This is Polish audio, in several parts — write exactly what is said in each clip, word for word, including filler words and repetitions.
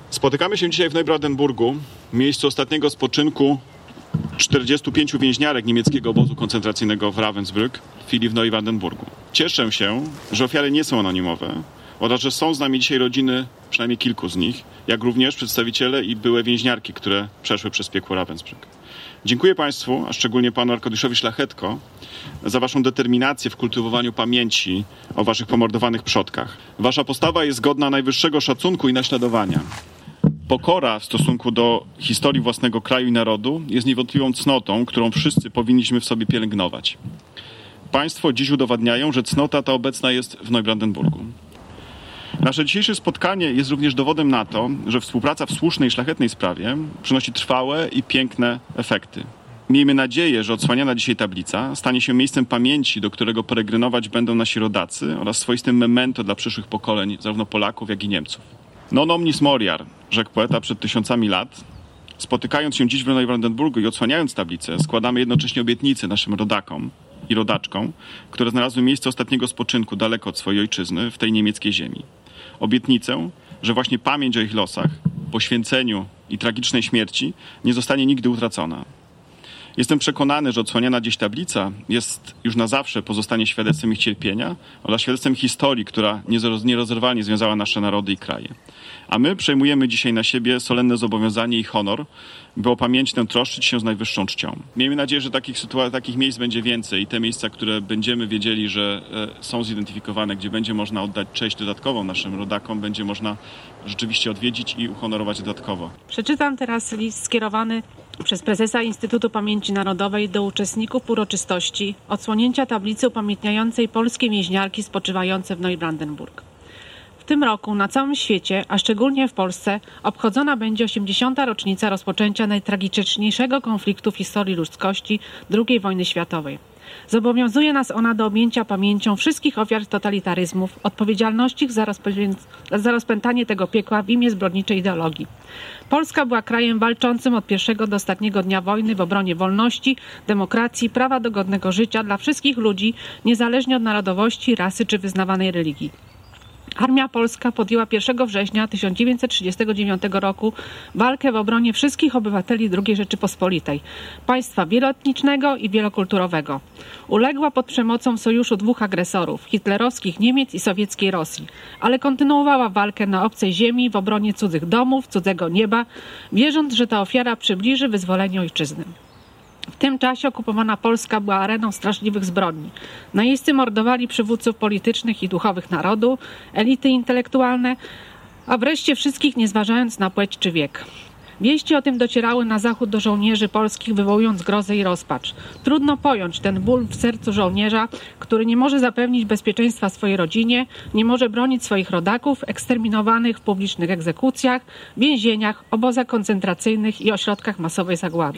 Spotykamy się dzisiaj w Neubrandenburgu, miejscu ostatniego spoczynku czterdziestu pięciu więźniarek niemieckiego obozu koncentracyjnego w Ravensbrück w chwili w Neubrandenburgu. Cieszę się, że ofiary nie są anonimowe oraz że są z nami dzisiaj rodziny przynajmniej kilku z nich, jak również przedstawiciele i byłe więźniarki, które przeszły przez piekło Ravensbrück. Dziękuję Państwu, a szczególnie Panu Arkadiuszowi Szlachetko, za Waszą determinację w kultywowaniu pamięci o Waszych pomordowanych przodkach. Wasza postawa jest godna najwyższego szacunku i naśladowania. Pokora w stosunku do historii własnego kraju i narodu jest niewątpliwą cnotą, którą wszyscy powinniśmy w sobie pielęgnować. Państwo dziś udowadniają, że cnota ta obecna jest w Neubrandenburgu. Nasze dzisiejsze spotkanie jest również dowodem na to, że współpraca w słusznej i szlachetnej sprawie przynosi trwałe i piękne efekty. Miejmy nadzieję, że odsłaniana dzisiaj tablica stanie się miejscem pamięci, do którego peregrinować będą nasi rodacy oraz swoistym memento dla przyszłych pokoleń, zarówno Polaków, jak i Niemców. Non omnis moriar, rzekł poeta przed tysiącami lat. Spotykając się dziś w Neubrandenburgu i odsłaniając tablicę, składamy jednocześnie obietnicę naszym rodakom i rodaczkom, które znalazły miejsce ostatniego spoczynku daleko od swojej ojczyzny, w tej niemieckiej ziemi. Obietnicę, że właśnie pamięć o ich losach, poświęceniu i tragicznej śmierci nie zostanie nigdy utracona. Jestem przekonany, że odsłaniana dziś tablica jest już na zawsze pozostanie świadectwem ich cierpienia oraz świadectwem historii, która nierozerwalnie związała nasze narody i kraje. A my przejmujemy dzisiaj na siebie solenne zobowiązanie i honor, by o pamięć tę troszczyć się z najwyższą czcią. Miejmy nadzieję, że takich sytuacji, takich miejsc będzie więcej i te miejsca, które będziemy wiedzieli, że e, są zidentyfikowane, gdzie będzie można oddać cześć dodatkową naszym rodakom, będzie można rzeczywiście odwiedzić i uhonorować dodatkowo. Przeczytam teraz list skierowany przez prezesa Instytutu Pamięci Narodowej do uczestników uroczystości odsłonięcia tablicy upamiętniającej polskie więźniarki spoczywające w Neubrandenburg. W tym roku na całym świecie, a szczególnie w Polsce, obchodzona będzie osiemdziesiąta rocznica rozpoczęcia najtragiczniejszego konfliktu w historii ludzkości drugiej wojny światowej. Zobowiązuje nas ona do objęcia pamięcią wszystkich ofiar totalitaryzmów, odpowiedzialności za, rozpę- za rozpętanie tego piekła w imię zbrodniczej ideologii. Polska była krajem walczącym od pierwszego do ostatniego dnia wojny w obronie wolności, demokracji, prawa do godnego życia dla wszystkich ludzi, niezależnie od narodowości, rasy czy wyznawanej religii. Armia Polska podjęła pierwszego września tysiąc dziewięćset trzydziestego dziewiątego roku walkę w obronie wszystkich obywateli drugiej Rzeczypospolitej, państwa wieloetnicznego i wielokulturowego. Uległa pod przemocą sojuszu dwóch agresorów, hitlerowskich Niemiec i sowieckiej Rosji, ale kontynuowała walkę na obcej ziemi w obronie cudzych domów, cudzego nieba, wierząc, że ta ofiara przybliży wyzwolenie ojczyzny. W tym czasie okupowana Polska była areną straszliwych zbrodni. Najeźdźcy mordowali przywódców politycznych i duchowych narodu, elity intelektualne, a wreszcie wszystkich, nie zważając na płeć czy wiek. Wieści o tym docierały na zachód do żołnierzy polskich, wywołując grozę i rozpacz. Trudno pojąć ten ból w sercu żołnierza, który nie może zapewnić bezpieczeństwa swojej rodzinie, nie może bronić swoich rodaków, eksterminowanych w publicznych egzekucjach, więzieniach, obozach koncentracyjnych i ośrodkach masowej zagłady.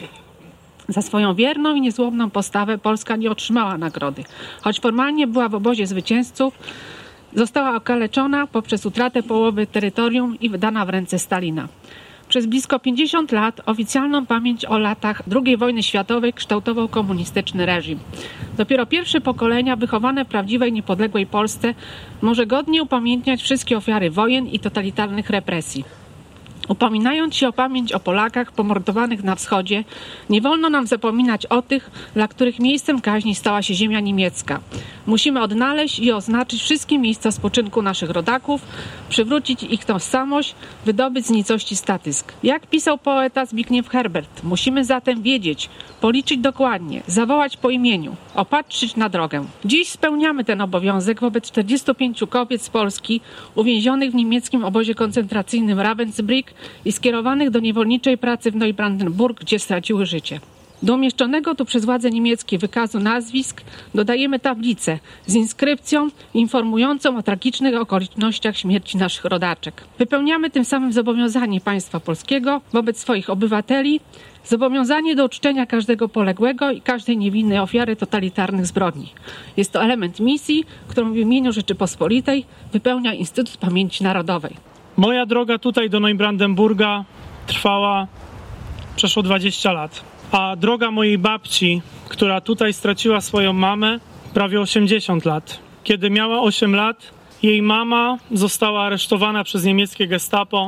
Za swoją wierną i niezłomną postawę Polska nie otrzymała nagrody. Choć formalnie była w obozie zwycięzców, została okaleczona poprzez utratę połowy terytorium i wydana w ręce Stalina. Przez blisko pięćdziesiąt lat oficjalną pamięć o latach drugiej wojny światowej kształtował komunistyczny reżim. Dopiero pierwsze pokolenia wychowane w prawdziwej, niepodległej Polsce może godnie upamiętniać wszystkie ofiary wojen i totalitarnych represji. Upominając się o pamięć o Polakach pomordowanych na wschodzie, nie wolno nam zapominać o tych, dla których miejscem kaźni stała się ziemia niemiecka. Musimy odnaleźć i oznaczyć wszystkie miejsca spoczynku naszych rodaków, przywrócić ich tożsamość, wydobyć z nicości statysk. Jak pisał poeta Zbigniew Herbert, musimy zatem wiedzieć, policzyć dokładnie, zawołać po imieniu, opatrzyć na drogę. Dziś spełniamy ten obowiązek wobec czterdziestu pięciu kobiet z Polski uwięzionych w niemieckim obozie koncentracyjnym Ravensbrück i skierowanych do niewolniczej pracy w Neubrandenburg, gdzie straciły życie. Do umieszczonego tu przez władze niemieckie wykazu nazwisk dodajemy tablicę z inskrypcją informującą o tragicznych okolicznościach śmierci naszych rodaczek. Wypełniamy tym samym zobowiązanie państwa polskiego wobec swoich obywateli, zobowiązanie do uczczenia każdego poległego i każdej niewinnej ofiary totalitarnych zbrodni. Jest to element misji, którą w imieniu Rzeczypospolitej wypełnia Instytut Pamięci Narodowej. Moja droga tutaj do Neubrandenburga trwała przeszło dwadzieścia lat. A droga mojej babci, która tutaj straciła swoją mamę, prawie osiemdziesiąt lat. Kiedy miała osiem lat, jej mama została aresztowana przez niemieckie gestapo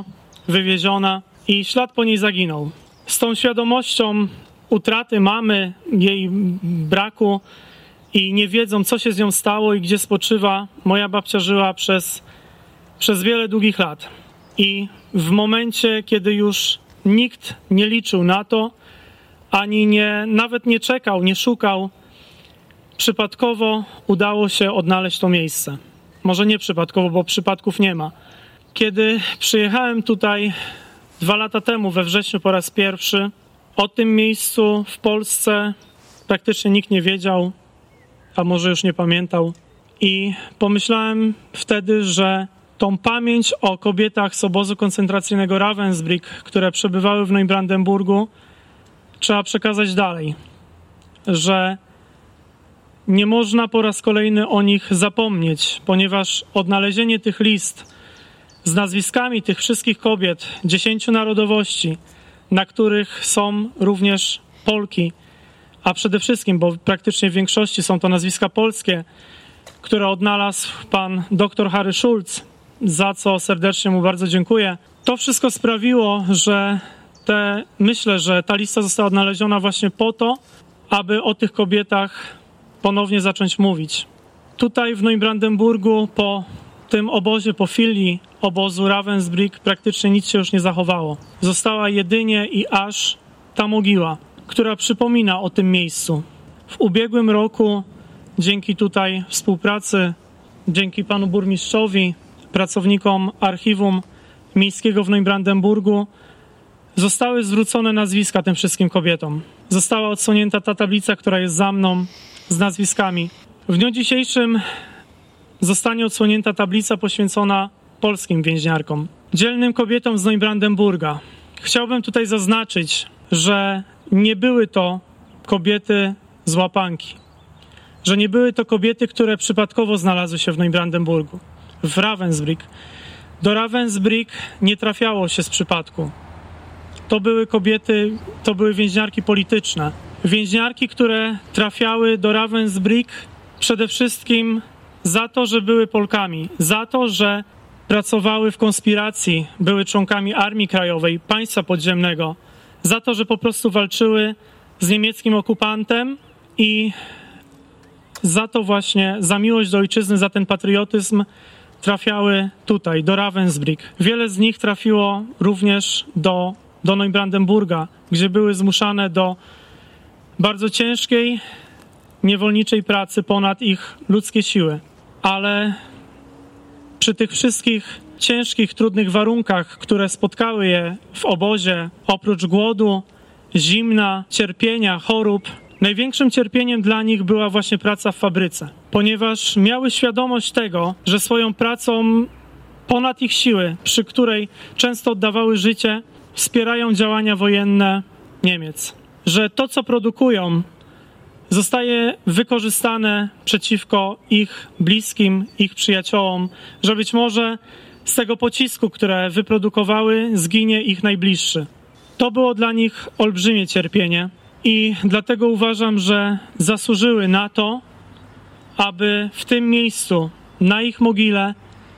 wywieziona i ślad po niej zaginął. Z tą świadomością utraty mamy, jej braku i nie wiedzą, co się z nią stało i gdzie spoczywa, moja babcia żyła przez, przez wiele długich lat. I w momencie, kiedy już nikt nie liczył na to, ani nie, nawet nie czekał, nie szukał, przypadkowo udało się odnaleźć to miejsce. Może nie przypadkowo, bo przypadków nie ma. Kiedy przyjechałem tutaj dwa lata temu, we wrześniu po raz pierwszy, o tym miejscu w Polsce praktycznie nikt nie wiedział, a może już nie pamiętał. I pomyślałem wtedy, że tą pamięć o kobietach z obozu koncentracyjnego Ravensbrück, które przebywały w Neubrandenburgu, trzeba przekazać dalej. Że nie można po raz kolejny o nich zapomnieć, ponieważ odnalezienie tych list z nazwiskami tych wszystkich kobiet, dziesięciu narodowości, na których są również Polki, a przede wszystkim, bo praktycznie w większości są to nazwiska polskie, które odnalazł pan dr Harry Schulz, za co serdecznie mu bardzo dziękuję. To wszystko sprawiło, że te, myślę, że ta lista została odnaleziona właśnie po to, aby o tych kobietach ponownie zacząć mówić. Tutaj w Neubrandenburgu po tym obozie, po filii obozu Ravensbrück praktycznie nic się już nie zachowało. Została jedynie i aż ta mogiła, która przypomina o tym miejscu. W ubiegłym roku dzięki tutaj współpracy, dzięki panu burmistrzowi, pracownikom archiwum miejskiego w Neubrandenburgu zostały zwrócone nazwiska tym wszystkim kobietom. Została odsłonięta ta tablica, która jest za mną, z nazwiskami. W dniu dzisiejszym zostanie odsłonięta tablica poświęcona polskim więźniarkom, dzielnym kobietom z Neubrandenburga. Chciałbym tutaj zaznaczyć, że nie były to kobiety z łapanki, że nie były to kobiety, które przypadkowo znalazły się w Neubrandenburgu, w Ravensbrück. Do Ravensbrück nie trafiało się z przypadku. To były kobiety, to były więźniarki polityczne. Więźniarki, które trafiały do Ravensbrück przede wszystkim za to, że były Polkami, za to, że pracowały w konspiracji, były członkami Armii Krajowej, państwa podziemnego, za to, że po prostu walczyły z niemieckim okupantem i za to właśnie, za miłość do ojczyzny, za ten patriotyzm trafiały tutaj, do Ravensbrück. Wiele z nich trafiło również do, do Neubrandenburga, gdzie były zmuszane do bardzo ciężkiej, niewolniczej pracy ponad ich ludzkie siły. Ale przy tych wszystkich ciężkich, trudnych warunkach, które spotkały je w obozie, oprócz głodu, zimna, cierpienia, chorób, największym cierpieniem dla nich była właśnie praca w fabryce, ponieważ miały świadomość tego, że swoją pracą ponad ich siły, przy której często oddawały życie, wspierają działania wojenne Niemiec. Że to, co produkują, zostaje wykorzystane przeciwko ich bliskim, ich przyjaciołom, że być może z tego pocisku, które wyprodukowały, zginie ich najbliższy. To było dla nich olbrzymie cierpienie i dlatego uważam, że zasłużyły na to, aby w tym miejscu, na ich mogile,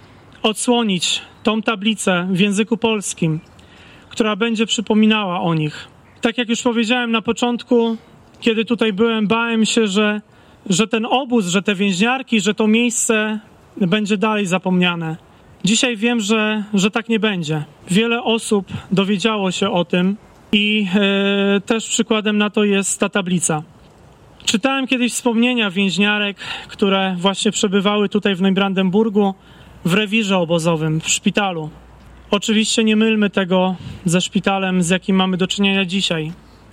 odsłonić tą tablicę w języku polskim, która będzie przypominała o nich. Tak jak już powiedziałem na początku, kiedy tutaj byłem, bałem się, że, że ten obóz, że te więźniarki, że to miejsce będzie dalej zapomniane. Dzisiaj wiem, że, że tak nie będzie. Wiele osób dowiedziało się o tym i e, też przykładem na to jest ta tablica. Czytałem kiedyś wspomnienia więźniarek, które właśnie przebywały tutaj w Neubrandenburgu w rewirze obozowym, w szpitalu. Oczywiście nie mylmy tego ze szpitalem, z jakim mamy do czynienia dzisiaj.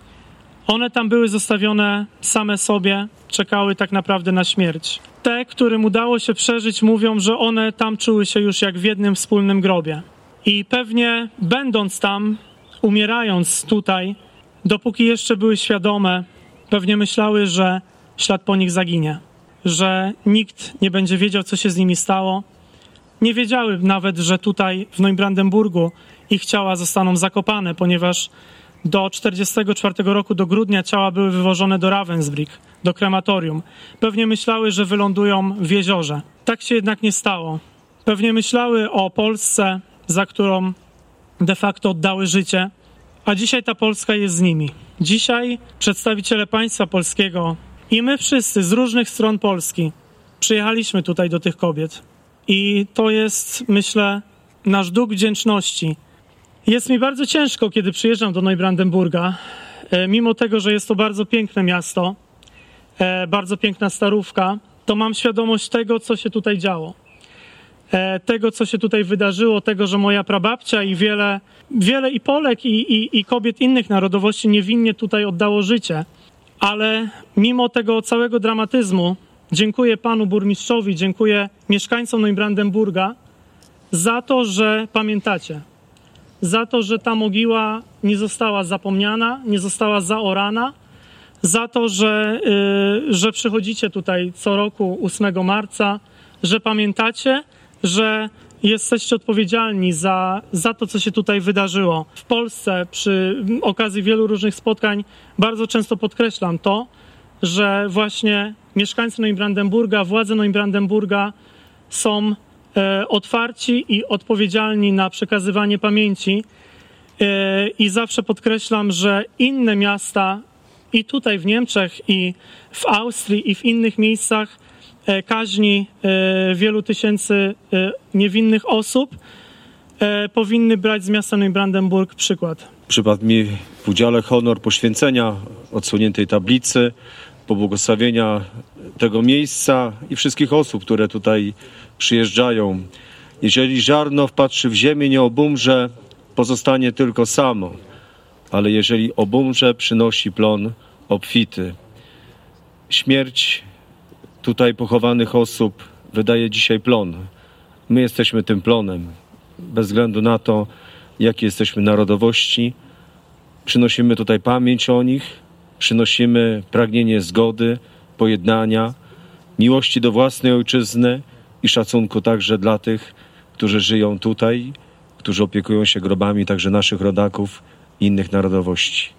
One tam były zostawione same sobie, czekały tak naprawdę na śmierć. Te, którym udało się przeżyć, mówią, że one tam czuły się już jak w jednym wspólnym grobie. I pewnie będąc tam, umierając tutaj, dopóki jeszcze były świadome, pewnie myślały, że ślad po nich zaginie, że nikt nie będzie wiedział, co się z nimi stało. Nie wiedziały nawet, że tutaj w Neubrandenburgu ich ciała zostaną zakopane, ponieważ do czterdziestego czwartego roku, do grudnia, ciała były wywożone do Ravensbrück, do krematorium. Pewnie myślały, że wylądują w jeziorze. Tak się jednak nie stało. Pewnie myślały o Polsce, za którą de facto oddały życie, a dzisiaj ta Polska jest z nimi. Dzisiaj przedstawiciele państwa polskiego i my wszyscy z różnych stron Polski przyjechaliśmy tutaj do tych kobiet. I to jest, myślę, nasz dług wdzięczności. Jest mi bardzo ciężko, kiedy przyjeżdżam do Neubrandenburga, mimo tego, że jest to bardzo piękne miasto, bardzo piękna starówka, to mam świadomość tego, co się tutaj działo. Tego, co się tutaj wydarzyło, tego, że moja prababcia i wiele, wiele i Polek, i, i, i kobiet innych narodowości niewinnie tutaj oddało życie. Ale mimo tego całego dramatyzmu dziękuję panu burmistrzowi, dziękuję mieszkańcom Neubrandenburga za to, że pamiętacie. Za to, że ta mogiła nie została zapomniana, nie została zaorana. Za to, że, yy, że przychodzicie tutaj co roku ósmego marca, że pamiętacie, że jesteście odpowiedzialni za, za to, co się tutaj wydarzyło. W Polsce przy okazji wielu różnych spotkań bardzo często podkreślam to, że właśnie mieszkańcy Neubrandenburga, władze Neubrandenburga są e, otwarci i odpowiedzialni na przekazywanie pamięci e, i zawsze podkreślam, że inne miasta i tutaj w Niemczech, i w Austrii, i w innych miejscach e, kaźni e, wielu tysięcy e, niewinnych osób e, powinny brać z miasta Neubrandenburg przykład. Przypadł mi w udziale honor poświęcenia odsłoniętej tablicy, pobłogosławienia tego miejsca i wszystkich osób, które tutaj przyjeżdżają. Jeżeli ziarno wpatrzy w ziemię, nie obumrze, pozostanie tylko samo, ale jeżeli obumrze, przynosi plon obfity. Śmierć tutaj pochowanych osób wydaje dzisiaj plon. My jesteśmy tym plonem. Bez względu na to, jakie jesteśmy narodowości, przynosimy tutaj pamięć o nich, przynosimy pragnienie zgody, pojednania, miłości do własnej ojczyzny i szacunku także dla tych, którzy żyją tutaj, którzy opiekują się grobami także naszych rodaków i innych narodowości.